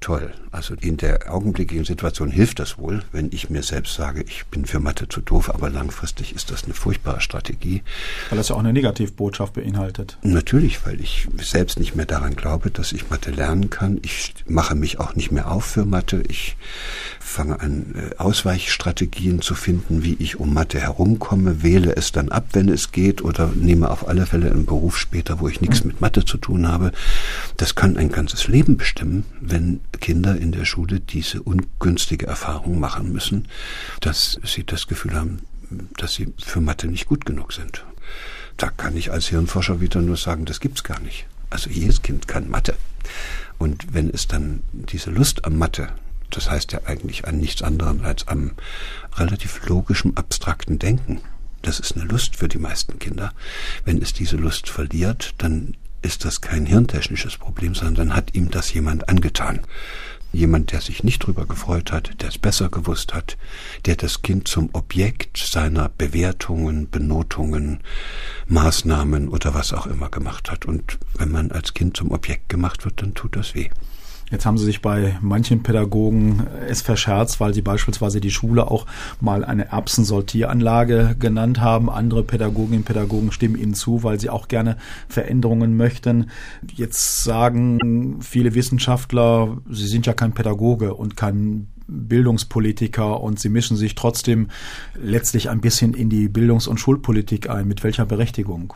toll. Also in der augenblicklichen Situation hilft das wohl, wenn ich mir selbst sage, ich bin für Mathe zu doof, aber langfristig ist das eine furchtbare Strategie. Weil das ja auch eine Negativbotschaft beinhaltet. Natürlich, weil ich selbst nicht mehr daran glaube, dass ich Mathe lernen kann. Ich mache mich auch nicht mehr auf für Mathe. Ich fange an, Ausweichstrategien zu finden, wie ich um Mathe herumkomme, wähle es dann ab, wenn es geht, oder nehme auf alle Fälle einen Beruf später, wo ich nichts mit Mathe zu tun habe. Das kann ein ganzes Leben bestimmen, wenn Kinder in der Schule diese ungünstige Erfahrung machen müssen, dass sie das Gefühl haben, dass sie für Mathe nicht gut genug sind. Da kann ich als Hirnforscher wieder nur sagen, das gibt's gar nicht. Also jedes Kind kann Mathe. Und wenn es dann diese Lust am Mathe, das heißt ja eigentlich an nichts anderem als am relativ logischen, abstrakten Denken, das ist eine Lust für die meisten Kinder. Wenn es diese Lust verliert, dann ist das kein hirntechnisches Problem, sondern dann hat ihm das jemand angetan. Jemand, der sich nicht drüber gefreut hat, der es besser gewusst hat, der das Kind zum Objekt seiner Bewertungen, Benotungen, Maßnahmen oder was auch immer gemacht hat. Und wenn man als Kind zum Objekt gemacht wird, dann tut das weh. Jetzt haben Sie sich bei manchen Pädagogen es verscherzt, weil Sie beispielsweise die Schule auch mal eine Erbsensortieranlage genannt haben. Andere Pädagoginnen und Pädagogen stimmen Ihnen zu, weil sie auch gerne Veränderungen möchten. Jetzt sagen viele Wissenschaftler, Sie sind ja kein Pädagoge und kein Bildungspolitiker und Sie mischen sich trotzdem letztlich ein bisschen in die Bildungs- und Schulpolitik ein. Mit welcher Berechtigung?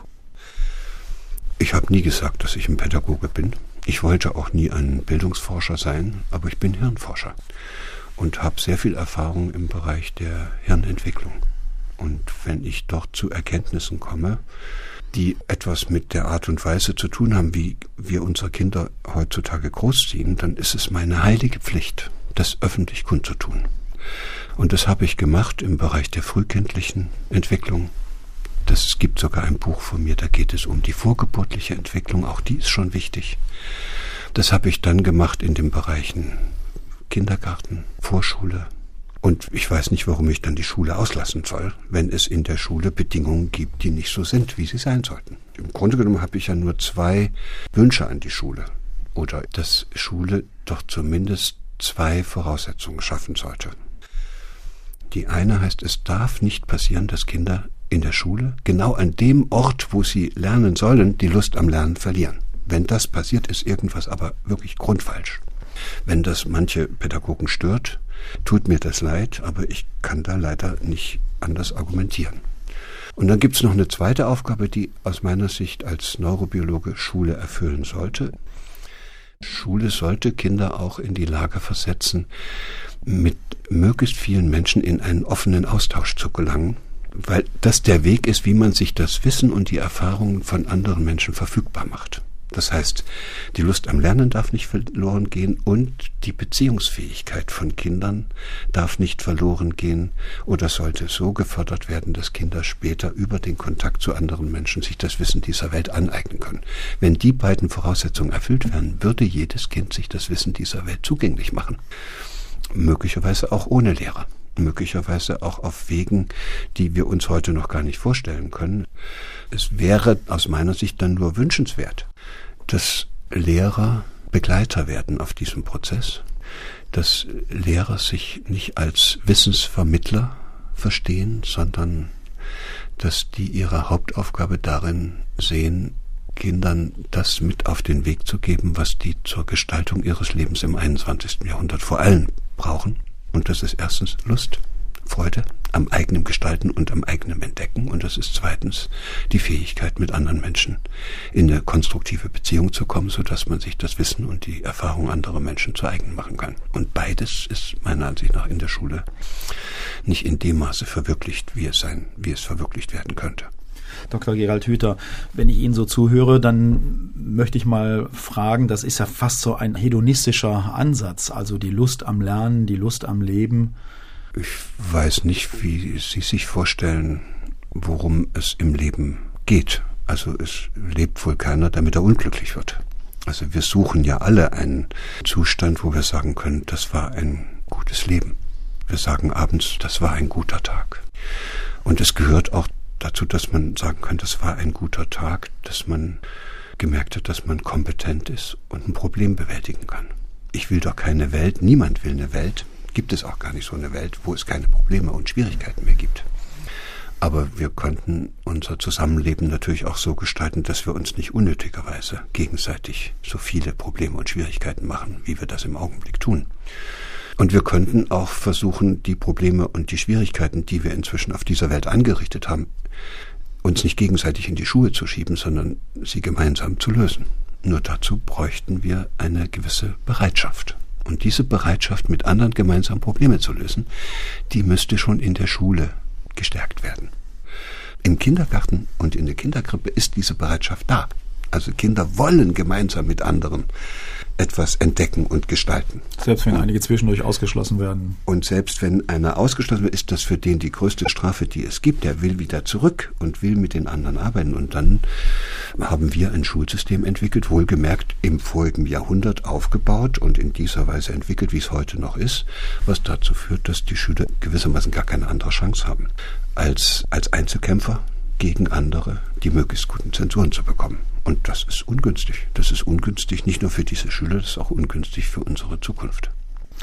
Ich habe nie gesagt, dass ich ein Pädagoge bin. Ich wollte auch nie ein Bildungsforscher sein, aber ich bin Hirnforscher und habe sehr viel Erfahrung im Bereich der Hirnentwicklung. Und wenn ich dort zu Erkenntnissen komme, die etwas mit der Art und Weise zu tun haben, wie wir unsere Kinder heutzutage großziehen, dann ist es meine heilige Pflicht, das öffentlich kundzutun. Und das habe ich gemacht im Bereich der frühkindlichen Entwicklung. Es gibt sogar ein Buch von mir, da geht es um die vorgeburtliche Entwicklung, auch die ist schon wichtig. Das habe ich dann gemacht in den Bereichen Kindergarten, Vorschule. Und ich weiß nicht, warum ich dann die Schule auslassen soll, wenn es in der Schule Bedingungen gibt, die nicht so sind, wie sie sein sollten. Im Grunde genommen habe ich ja nur zwei Wünsche an die Schule. Oder dass Schule doch zumindest zwei Voraussetzungen schaffen sollte. Die eine heißt, es darf nicht passieren, dass Kinder in der Schule, genau an dem Ort, wo sie lernen sollen, die Lust am Lernen verlieren. Wenn das passiert, ist irgendwas aber wirklich grundfalsch. Wenn das manche Pädagogen stört, tut mir das leid, aber ich kann da leider nicht anders argumentieren. Und dann gibt es noch eine zweite Aufgabe, die aus meiner Sicht als Neurobiologe Schule erfüllen sollte. Schule sollte Kinder auch in die Lage versetzen, mit möglichst vielen Menschen in einen offenen Austausch zu gelangen, weil das der Weg ist, wie man sich das Wissen und die Erfahrungen von anderen Menschen verfügbar macht. Das heißt, die Lust am Lernen darf nicht verloren gehen und die Beziehungsfähigkeit von Kindern darf nicht verloren gehen oder sollte so gefördert werden, dass Kinder später über den Kontakt zu anderen Menschen sich das Wissen dieser Welt aneignen können. Wenn die beiden Voraussetzungen erfüllt werden, würde jedes Kind sich das Wissen dieser Welt zugänglich machen. Möglicherweise auch ohne Lehrer. Möglicherweise auch auf Wegen, die wir uns heute noch gar nicht vorstellen können. Es wäre aus meiner Sicht dann nur wünschenswert, dass Lehrer Begleiter werden auf diesem Prozess, dass Lehrer sich nicht als Wissensvermittler verstehen, sondern dass die ihre Hauptaufgabe darin sehen, Kindern das mit auf den Weg zu geben, was die zur Gestaltung ihres Lebens im einundzwanzigsten Jahrhundert vor allem brauchen. Und das ist erstens Lust, Freude am eigenen Gestalten und am eigenen Entdecken. Und das ist zweitens die Fähigkeit, mit anderen Menschen in eine konstruktive Beziehung zu kommen, sodass man sich das Wissen und die Erfahrung anderer Menschen zu eigen machen kann. Und beides ist meiner Ansicht nach in der Schule nicht in dem Maße verwirklicht, wie es sein, wie es verwirklicht werden könnte. Doktor Gerald Hüther, wenn ich Ihnen so zuhöre, dann möchte ich mal fragen, das ist ja fast so ein hedonistischer Ansatz, also die Lust am Lernen, die Lust am Leben. Ich weiß nicht, wie Sie sich vorstellen, worum es im Leben geht. Also es lebt wohl keiner, damit er unglücklich wird. Also wir suchen ja alle einen Zustand, wo wir sagen können, das war ein gutes Leben. Wir sagen abends, das war ein guter Tag. Und es gehört auch dazu, dass man sagen kann, das war ein guter Tag, dass man gemerkt hat, dass man kompetent ist und ein Problem bewältigen kann. Ich will doch keine Welt, niemand will eine Welt, gibt es auch gar nicht so eine Welt, wo es keine Probleme und Schwierigkeiten mehr gibt. Aber wir konnten unser Zusammenleben natürlich auch so gestalten, dass wir uns nicht unnötigerweise gegenseitig so viele Probleme und Schwierigkeiten machen, wie wir das im Augenblick tun. Und wir konnten auch versuchen, die Probleme und die Schwierigkeiten, die wir inzwischen auf dieser Welt angerichtet haben, uns nicht gegenseitig in die Schuhe zu schieben, sondern sie gemeinsam zu lösen. Nur dazu bräuchten wir eine gewisse Bereitschaft. Und diese Bereitschaft, mit anderen gemeinsam Probleme zu lösen, die müsste schon in der Schule gestärkt werden. Im Kindergarten und in der Kinderkrippe ist diese Bereitschaft da. Also Kinder wollen gemeinsam mit anderen etwas entdecken und gestalten. Selbst wenn einige zwischendurch ausgeschlossen werden. Und selbst wenn einer ausgeschlossen wird, ist das für den die größte Strafe, die es gibt. Der will wieder zurück und will mit den anderen arbeiten. Und dann haben wir ein Schulsystem entwickelt, wohlgemerkt im vorigen Jahrhundert aufgebaut und in dieser Weise entwickelt, wie es heute noch ist, was dazu führt, dass die Schüler gewissermaßen gar keine andere Chance haben, als als Einzelkämpfer gegen andere die möglichst guten Zensuren zu bekommen. Und das ist ungünstig. Das ist ungünstig nicht nur für diese Schüler, das ist auch ungünstig für unsere Zukunft.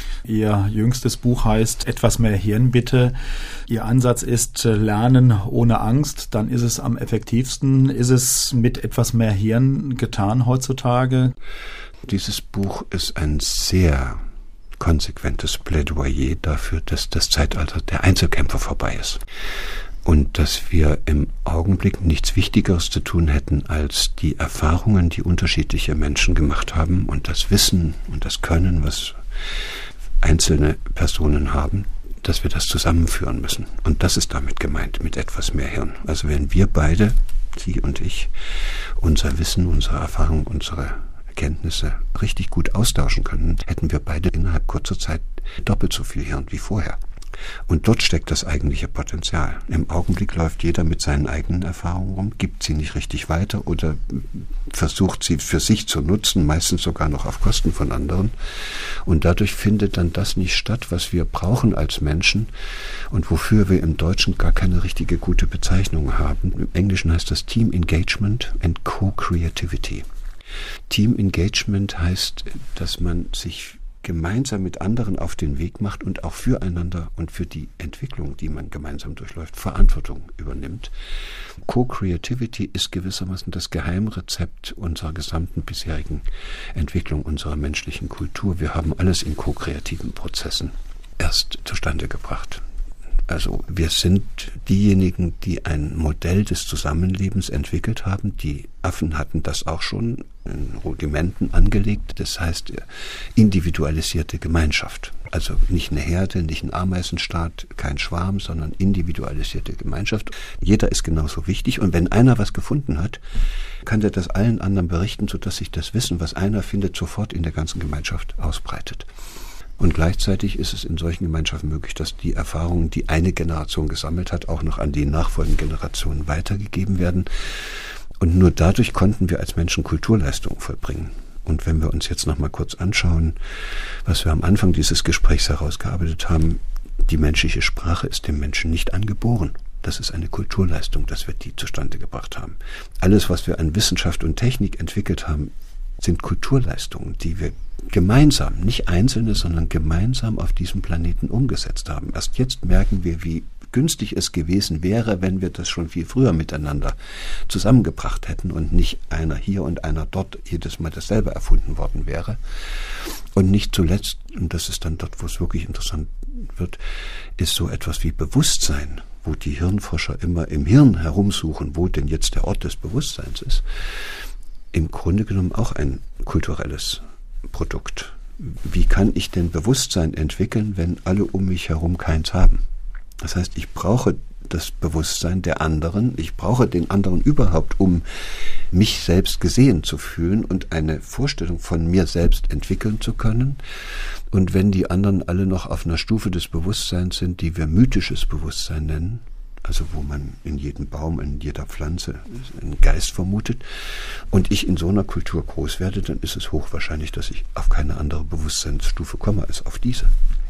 Ihr jüngstes Buch heißt Etwas mehr Hirn bitte. Ihr Ansatz ist Lernen ohne Angst. Dann ist es am effektivsten. Ist es mit etwas mehr Hirn getan heutzutage? Dieses Buch ist ein sehr konsequentes Plädoyer dafür, dass das Zeitalter der Einzelkämpfer vorbei ist. Und dass wir im Augenblick nichts Wichtigeres zu tun hätten, als die Erfahrungen, die unterschiedliche Menschen gemacht haben und das Wissen und das Können, was einzelne Personen haben, dass wir das zusammenführen müssen. Und das ist damit gemeint, mit etwas mehr Hirn. Also wenn wir beide, Sie und ich, unser Wissen, unsere Erfahrung, unsere Erkenntnisse richtig gut austauschen können, hätten wir beide innerhalb kurzer Zeit doppelt so viel Hirn wie vorher. Und dort steckt das eigentliche Potenzial. Im Augenblick läuft jeder mit seinen eigenen Erfahrungen rum, gibt sie nicht richtig weiter oder versucht sie für sich zu nutzen, meistens sogar noch auf Kosten von anderen. Und dadurch findet dann das nicht statt, was wir brauchen als Menschen und wofür wir im Deutschen gar keine richtige gute Bezeichnung haben. Im Englischen heißt das Team Engagement and Co-Creativity. Team Engagement heißt, dass man sich gemeinsam mit anderen auf den Weg macht und auch füreinander und für die Entwicklung, die man gemeinsam durchläuft, Verantwortung übernimmt. Co-Creativity ist gewissermaßen das Geheimrezept unserer gesamten bisherigen Entwicklung unserer menschlichen Kultur. Wir haben alles in ko-kreativen Prozessen erst zustande gebracht. Also wir sind diejenigen, die ein Modell des Zusammenlebens entwickelt haben. Die Affen hatten das auch schon in Rudimenten angelegt. Das heißt individualisierte Gemeinschaft. Also nicht eine Herde, nicht ein Ameisenstaat, kein Schwarm, sondern individualisierte Gemeinschaft. Jeder ist genauso wichtig. Und wenn einer was gefunden hat, kann der das allen anderen berichten, sodass sich das Wissen, was einer findet, sofort in der ganzen Gemeinschaft ausbreitet. Und gleichzeitig ist es in solchen Gemeinschaften möglich, dass die Erfahrungen, die eine Generation gesammelt hat, auch noch an die nachfolgenden Generationen weitergegeben werden. Und nur dadurch konnten wir als Menschen Kulturleistungen vollbringen. Und wenn wir uns jetzt noch mal kurz anschauen, was wir am Anfang dieses Gesprächs herausgearbeitet haben, die menschliche Sprache ist dem Menschen nicht angeboren. Das ist eine Kulturleistung, dass wir die zustande gebracht haben. Alles, was wir an Wissenschaft und Technik entwickelt haben, sind Kulturleistungen, die wir gemeinsam, nicht einzelne, sondern gemeinsam auf diesem Planeten umgesetzt haben. Erst jetzt merken wir, wie günstig es gewesen wäre, wenn wir das schon viel früher miteinander zusammengebracht hätten und nicht einer hier und einer dort jedes Mal dasselbe erfunden worden wäre. Und nicht zuletzt, und das ist dann dort, wo es wirklich interessant wird, ist so etwas wie Bewusstsein, wo die Hirnforscher immer im Hirn herumsuchen, wo denn jetzt der Ort des Bewusstseins ist, im Grunde genommen auch ein kulturelles Produkt. Wie kann ich denn Bewusstsein entwickeln, wenn alle um mich herum keins haben? Das heißt, ich brauche das Bewusstsein der anderen, ich brauche den anderen überhaupt, um mich selbst gesehen zu fühlen und eine Vorstellung von mir selbst entwickeln zu können. Und wenn die anderen alle noch auf einer Stufe des Bewusstseins sind, die wir mythisches Bewusstsein nennen, also wo man in jedem Baum, in jeder Pflanze einen Geist vermutet, und ich in so einer Kultur groß werde, dann ist es hochwahrscheinlich, dass ich auf keine andere Bewusstseinsstufe komme als auf diese.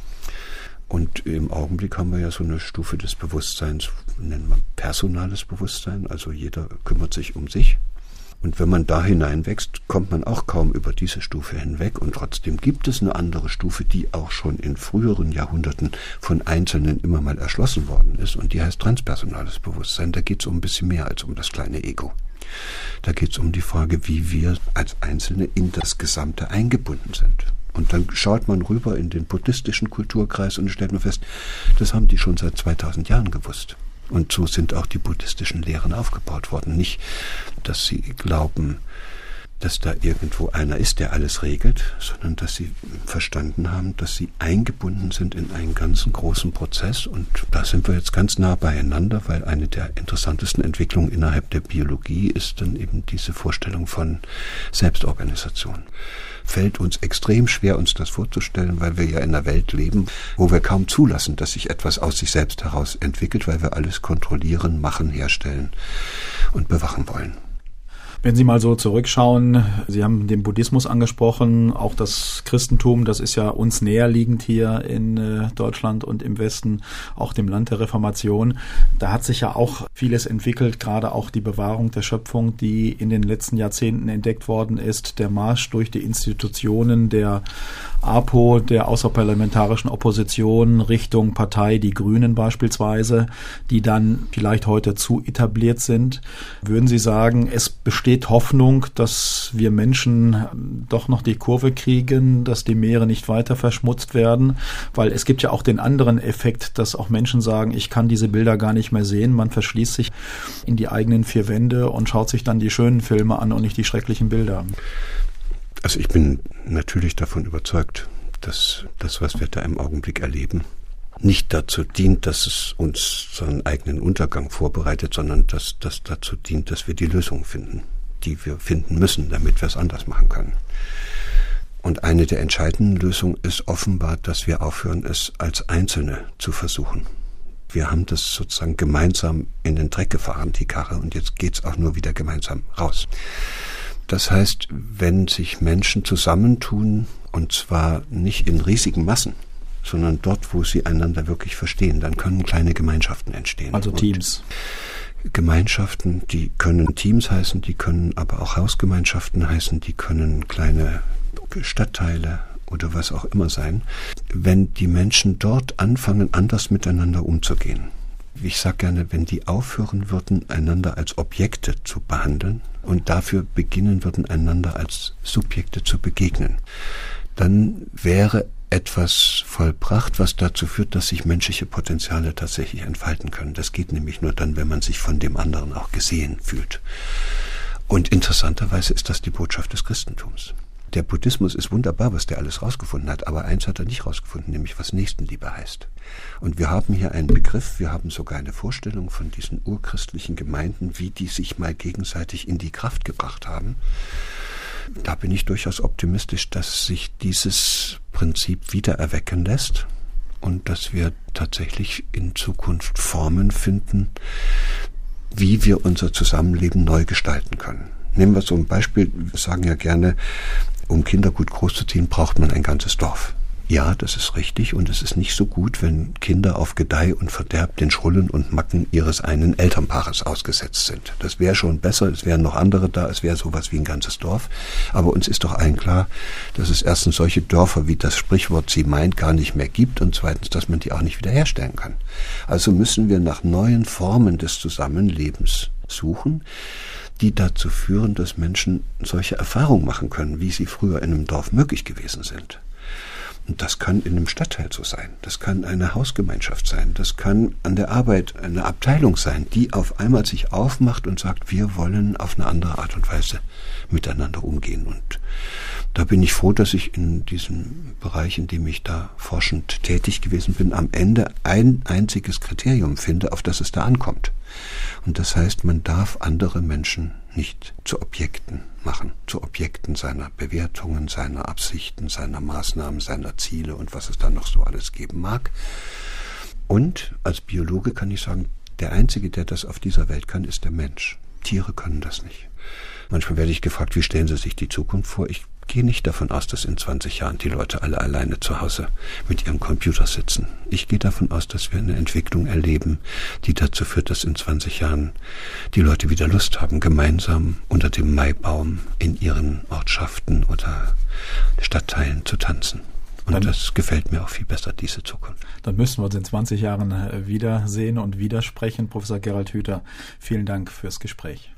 Und im Augenblick haben wir ja so eine Stufe des Bewusstseins, nennen wir personales Bewusstsein, also jeder kümmert sich um sich. Und wenn man da hineinwächst, kommt man auch kaum über diese Stufe hinweg. Und trotzdem gibt es eine andere Stufe, die auch schon in früheren Jahrhunderten von Einzelnen immer mal erschlossen worden ist. Und die heißt transpersonales Bewusstsein. Da geht es um ein bisschen mehr als um das kleine Ego. Da geht es um die Frage, wie wir als Einzelne in das Gesamte eingebunden sind. Und dann schaut man rüber in den buddhistischen Kulturkreis und stellt man fest, das haben die schon seit zweitausend Jahren gewusst. Und so sind auch die buddhistischen Lehren aufgebaut worden. Nicht, dass sie glauben, dass da irgendwo einer ist, der alles regelt, sondern dass sie verstanden haben, dass sie eingebunden sind in einen ganzen großen Prozess. Und da sind wir jetzt ganz nah beieinander, weil eine der interessantesten Entwicklungen innerhalb der Biologie ist dann eben diese Vorstellung von Selbstorganisation. Fällt uns extrem schwer, uns das vorzustellen, weil wir ja in einer Welt leben, wo wir kaum zulassen, dass sich etwas aus sich selbst heraus entwickelt, weil wir alles kontrollieren, machen, herstellen und bewachen wollen. Wenn Sie mal so zurückschauen, Sie haben den Buddhismus angesprochen, auch das Christentum, das ist ja uns näherliegend hier in äh, Deutschland und im Westen, auch dem Land der Reformation. Da hat sich ja auch vieles entwickelt, gerade auch die Bewahrung der Schöpfung, die in den letzten Jahrzehnten entdeckt worden ist, der Marsch durch die Institutionen der A P O, der außerparlamentarischen Opposition, Richtung Partei Die Grünen beispielsweise, die dann vielleicht heute zu etabliert sind. Würden Sie sagen, es besteht Hoffnung, dass wir Menschen doch noch die Kurve kriegen, dass die Meere nicht weiter verschmutzt werden? Weil es gibt ja auch den anderen Effekt, dass auch Menschen sagen, ich kann diese Bilder gar nicht mehr sehen. Man verschließt sich in die eigenen vier Wände und schaut sich dann die schönen Filme an und nicht die schrecklichen Bilder. Also ich bin natürlich davon überzeugt, dass das, was wir da im Augenblick erleben, nicht dazu dient, dass es uns so einen eigenen Untergang vorbereitet, sondern dass das dazu dient, dass wir die Lösung finden, die wir finden müssen, damit wir es anders machen können. Und eine der entscheidenden Lösungen ist offenbar, dass wir aufhören, es als Einzelne zu versuchen. Wir haben das sozusagen gemeinsam in den Dreck gefahren, die Karre, und jetzt geht's auch nur wieder gemeinsam raus. Das heißt, wenn sich Menschen zusammentun, und zwar nicht in riesigen Massen, sondern dort, wo sie einander wirklich verstehen, dann können kleine Gemeinschaften entstehen. Also Teams. Und Gemeinschaften, die können Teams heißen, die können aber auch Hausgemeinschaften heißen, die können kleine Stadtteile oder was auch immer sein. Wenn die Menschen dort anfangen, anders miteinander umzugehen, ich sage gerne, wenn die aufhören würden, einander als Objekte zu behandeln und dafür beginnen würden, einander als Subjekte zu begegnen, dann wäre etwas vollbracht, was dazu führt, dass sich menschliche Potenziale tatsächlich entfalten können. Das geht nämlich nur dann, wenn man sich von dem anderen auch gesehen fühlt. Und interessanterweise ist das die Botschaft des Christentums. Der Buddhismus ist wunderbar, was der alles rausgefunden hat, aber eins hat er nicht rausgefunden, nämlich was Nächstenliebe heißt. Und wir haben hier einen Begriff, wir haben sogar eine Vorstellung von diesen urchristlichen Gemeinden, wie die sich mal gegenseitig in die Kraft gebracht haben. Da bin ich durchaus optimistisch, dass sich dieses Prinzip wieder erwecken lässt und dass wir tatsächlich in Zukunft Formen finden, wie wir unser Zusammenleben neu gestalten können. Nehmen wir so ein Beispiel, wir sagen ja gerne, um Kinder gut großzuziehen, braucht man ein ganzes Dorf. Ja, das ist richtig, und es ist nicht so gut, wenn Kinder auf Gedeih und Verderb den Schrullen und Macken ihres einen Elternpaares ausgesetzt sind. Das wäre schon besser, es wären noch andere da, es wäre sowas wie ein ganzes Dorf. Aber uns ist doch allen klar, dass es erstens solche Dörfer, wie das Sprichwort sie meint, gar nicht mehr gibt, und zweitens, dass man die auch nicht wiederherstellen kann. Also müssen wir nach neuen Formen des Zusammenlebens suchen, die dazu führen, dass Menschen solche Erfahrungen machen können, wie sie früher in einem Dorf möglich gewesen sind. Und das kann in einem Stadtteil so sein, das kann eine Hausgemeinschaft sein, das kann an der Arbeit eine Abteilung sein, die auf einmal sich aufmacht und sagt, wir wollen auf eine andere Art und Weise miteinander umgehen. Und da bin ich froh, dass ich in diesem Bereich, in dem ich da forschend tätig gewesen bin, am Ende ein einziges Kriterium finde, auf das es da ankommt. Und das heißt, man darf andere Menschen nicht zu Objekten machen, zu Objekten seiner Bewertungen, seiner Absichten, seiner Maßnahmen, seiner Ziele und was es dann noch so alles geben mag. Und als Biologe kann ich sagen, der Einzige, der das auf dieser Welt kann, ist der Mensch. Tiere können das nicht. Manchmal werde ich gefragt, wie stellen Sie sich die Zukunft vor? Ich gehe nicht davon aus, dass in zwanzig Jahren die Leute alle alleine zu Hause mit ihrem Computer sitzen. Ich gehe davon aus, dass wir eine Entwicklung erleben, die dazu führt, dass in zwanzig Jahren die Leute wieder Lust haben, gemeinsam unter dem Maibaum in ihren Ortschaften oder Stadtteilen zu tanzen. Und dann, das gefällt mir auch viel besser, diese Zukunft. Dann müssen wir uns in zwanzig Jahren wiedersehen und widersprechen. Professor Gerald Hüther, vielen Dank fürs Gespräch.